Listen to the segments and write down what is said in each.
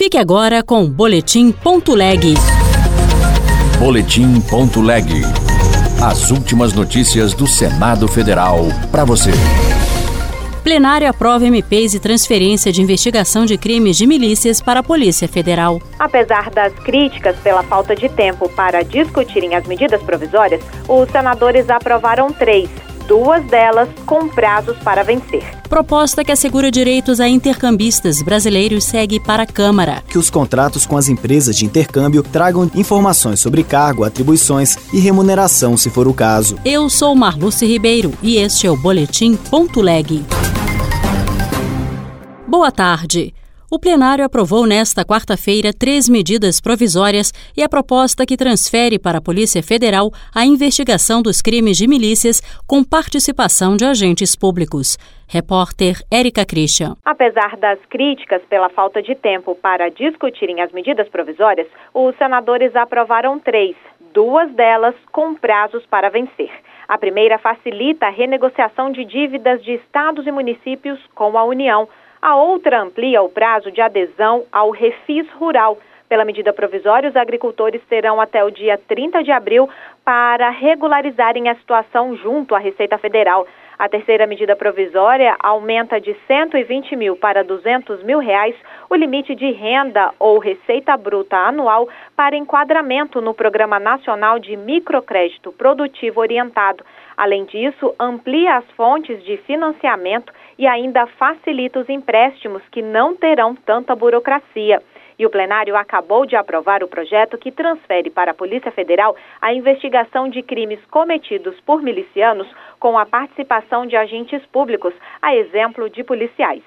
Fique agora com o Boletim.leg. Boletim.leg. As últimas notícias do Senado Federal para você. Plenário aprova MPs e transferência de investigação de crimes de milícias para a Polícia Federal. Apesar das críticas pela falta de tempo para discutirem as medidas provisórias, os senadores aprovaram 3, 2 delas com prazos para vencer. Proposta que assegura direitos a intercambistas brasileiros segue para a Câmara. Que os contratos com as empresas de intercâmbio tragam informações sobre cargo, atribuições e remuneração, se for o caso. Eu sou Marluce Ribeiro e este é o Boletim.leg. Boa tarde. O plenário aprovou nesta quarta-feira 3 medidas provisórias e a proposta que transfere para a Polícia Federal a investigação dos crimes de milícias com participação de agentes públicos. Repórter Érica Christian. Apesar das críticas pela falta de tempo para discutirem as medidas provisórias, os senadores aprovaram 3, 2 delas com prazos para vencer. A primeira facilita a renegociação de dívidas de estados e municípios com a União. A outra amplia o prazo de adesão ao Refis Rural. Pela medida provisória, os agricultores terão até o dia 30 de abril para regularizarem a situação junto à Receita Federal. A terceira medida provisória aumenta de R$120 mil para R$200 mil o limite de renda ou receita bruta anual para enquadramento no Programa Nacional de Microcrédito Produtivo Orientado. Além disso, amplia as fontes de financiamento e ainda facilita os empréstimos que não terão tanta burocracia. E o plenário acabou de aprovar o projeto que transfere para a Polícia Federal a investigação de crimes cometidos por milicianos com a participação de agentes públicos, a exemplo de policiais.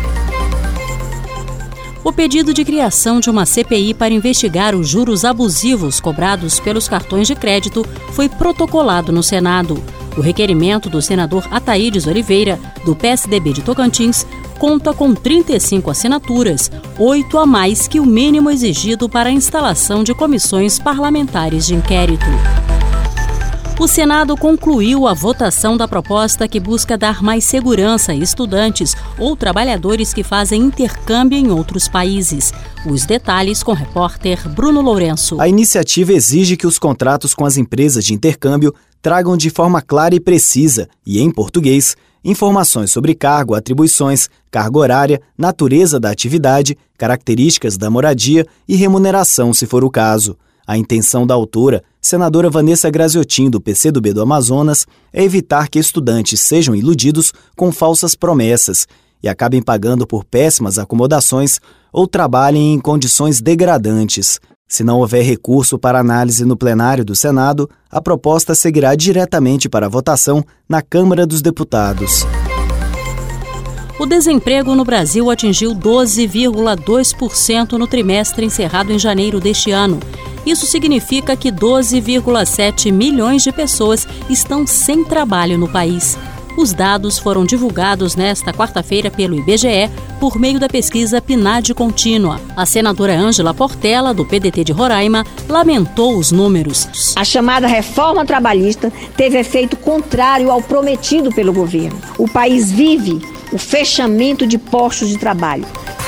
O pedido de criação de uma CPI para investigar os juros abusivos cobrados pelos cartões de crédito foi protocolado no Senado. O requerimento do senador Ataídes Oliveira, do PSDB de Tocantins, conta com 35 assinaturas, 8 a mais que o mínimo exigido para a instalação de comissões parlamentares de inquérito. O Senado concluiu a votação da proposta que busca dar mais segurança a estudantes ou trabalhadores que fazem intercâmbio em outros países. Os detalhes com o repórter Bruno Lourenço. A iniciativa exige que os contratos com as empresas de intercâmbio tragam de forma clara e precisa, e em português, informações sobre cargo, atribuições, carga horária, natureza da atividade, características da moradia e remuneração, se for o caso. A intenção da autora, senadora Vanessa Graziotin, do PCdoB do Amazonas, é evitar que estudantes sejam iludidos com falsas promessas e acabem pagando por péssimas acomodações ou trabalhem em condições degradantes. Se não houver recurso para análise no plenário do Senado, a proposta seguirá diretamente para a votação na Câmara dos Deputados. O desemprego no Brasil atingiu 12,2% no trimestre encerrado em janeiro deste ano. Isso significa que 12,7 milhões de pessoas estão sem trabalho no país. Os dados foram divulgados nesta quarta-feira pelo IBGE por meio da pesquisa PNAD Contínua. A senadora Ângela Portela, do PDT de Roraima, lamentou os números. A chamada reforma trabalhista teve efeito contrário ao prometido pelo governo. O país vive o fechamento de postos de trabalho.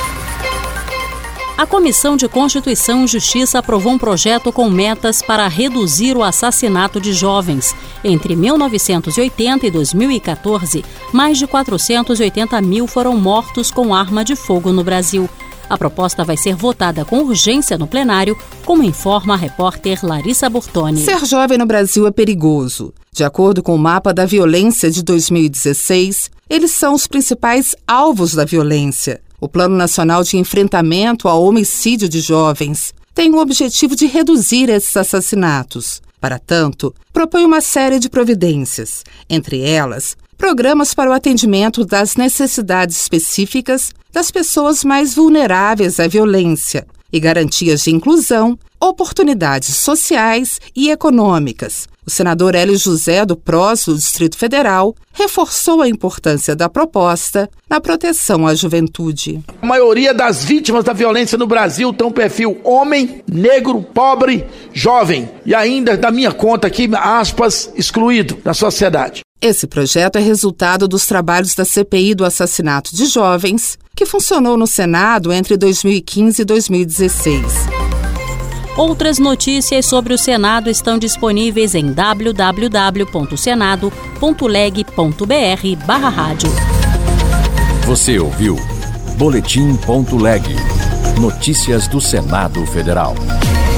A Comissão de Constituição e Justiça aprovou um projeto com metas para reduzir o assassinato de jovens. Entre 1980 e 2014, mais de 480 mil foram mortos com arma de fogo no Brasil. A proposta vai ser votada com urgência no plenário, como informa a repórter Larissa Burtoni. Ser jovem no Brasil é perigoso. De acordo com o mapa da violência de 2016, eles são os principais alvos da violência. O Plano Nacional de Enfrentamento ao Homicídio de Jovens tem o objetivo de reduzir esses assassinatos. Para tanto, propõe uma série de providências, entre elas, programas para o atendimento das necessidades específicas das pessoas mais vulneráveis à violência e garantias de inclusão, oportunidades sociais e econômicas. O senador Hélio José, do PROS do Distrito Federal, reforçou a importância da proposta na proteção à juventude. A maioria das vítimas da violência no Brasil tem um perfil homem, negro, pobre, jovem e ainda, da minha conta aqui, aspas, excluído da sociedade. Esse projeto é resultado dos trabalhos da CPI do assassinato de jovens, que funcionou no Senado entre 2015 e 2016. Outras notícias sobre o Senado estão disponíveis em www.senado.leg.br/rádio. Você ouviu Boletim.leg. Notícias do Senado Federal.